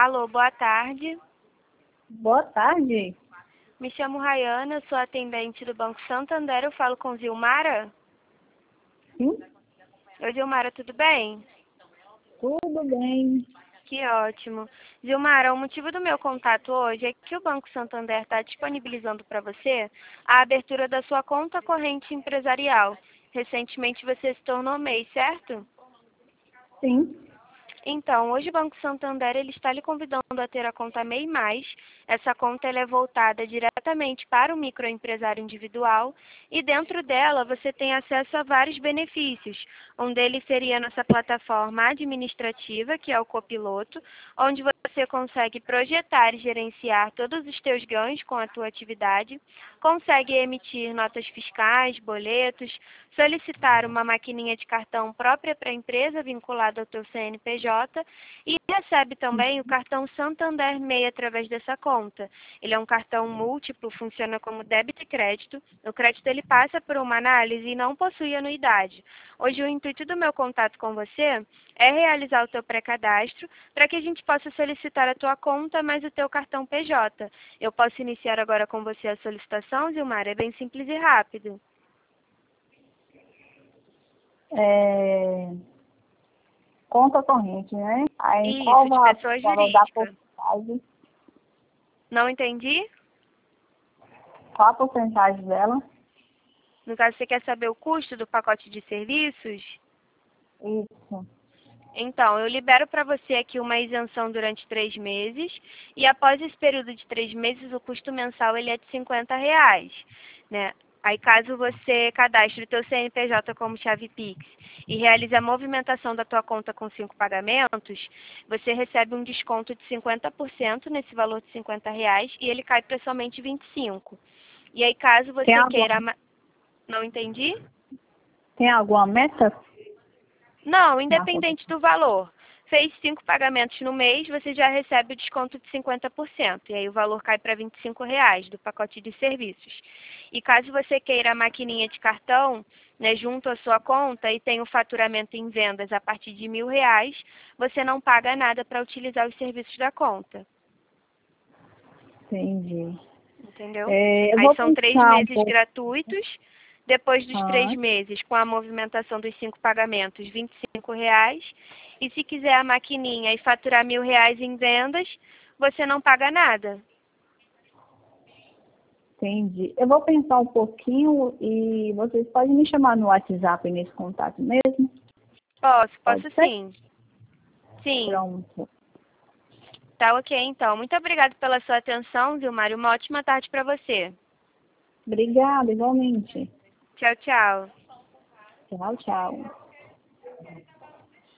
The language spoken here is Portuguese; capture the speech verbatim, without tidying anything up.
Alô, boa tarde. Boa tarde. Me chamo Rayana, sou atendente do Banco Santander. Eu falo com Zilmara? Sim, Oi, Zilmara, tudo bem? tudo bem. Que ótimo. Zilmara, o motivo do meu contato hoje é que o Banco Santander está disponibilizando para você a abertura da sua conta corrente empresarial. Recentemente você se tornou M E I, certo? Sim, Então, hoje o Banco Santander ele está lhe convidando a ter a conta M E I mais. Essa conta ela é voltada diretamente para o microempresário individual e dentro dela você tem acesso a vários benefícios. Um deles seria a nossa plataforma administrativa, que é o Copiloto, onde você consegue projetar e gerenciar todos os teus ganhos com a tua atividade, consegue emitir notas fiscais, boletos, solicitar uma maquininha de cartão própria para a empresa vinculada ao teu C N P J e recebe também o cartão Santander M E I através dessa conta. Ele é um cartão múltiplo, funciona como débito e crédito. O crédito ele passa por uma análise e não possui anuidade. Hoje o intuito do meu contato com você é realizar o teu pré-cadastro para que a gente possa solicitar a tua conta mais o teu cartão P J. Eu posso iniciar agora com você a solicitação, Zilmar? É bem simples e rápido. é... conta corrente, né? Aí Isso, qual de vai pessoa o valor da jurídica. porcentagem? Não entendi? Qual a porcentagem dela? No caso, você quer saber o custo do pacote de serviços? Isso. Então, eu libero para você aqui uma isenção durante três meses e após esse período de três meses, o custo mensal ele é de cinquenta reais, né? Aí, caso você cadastre o teu C N P J como chave Pix e realize a movimentação da tua conta com cinco pagamentos, você recebe um desconto de cinquenta por cento nesse valor de cinquenta reais e ele cai para somente vinte e cinco. E aí, caso Tem você alguma, queira... ma- Não entendi? tem alguma meta? Não, Na conta. independente do valor. Fez cinco pagamentos no mês, você já recebe o desconto de cinquenta por cento. E aí o valor cai para vinte e cinco reais do pacote de serviços. E caso você queira a maquininha de cartão, né, junto à sua conta e tenha o faturamento em vendas a partir de mil reais, você não paga nada para utilizar os serviços da conta. Entendi. Entendeu? É, eu Aí vou são três pensar um meses pouco. gratuitos. Depois dos três Ah, meses, com a movimentação dos cinco pagamentos, vinte e cinco reais. E se quiser a maquininha e faturar mil reais em vendas, você não paga nada. entendi. Eu vou pensar um pouquinho e vocês podem me chamar no WhatsApp nesse contato mesmo? Posso, Pode posso ser? sim. Sim, Pronto. tá ok então. Muito obrigada pela sua atenção, Zilmar. Uma ótima tarde para você. Obrigada, igualmente. Tchau, tchau. Tchau, tchau.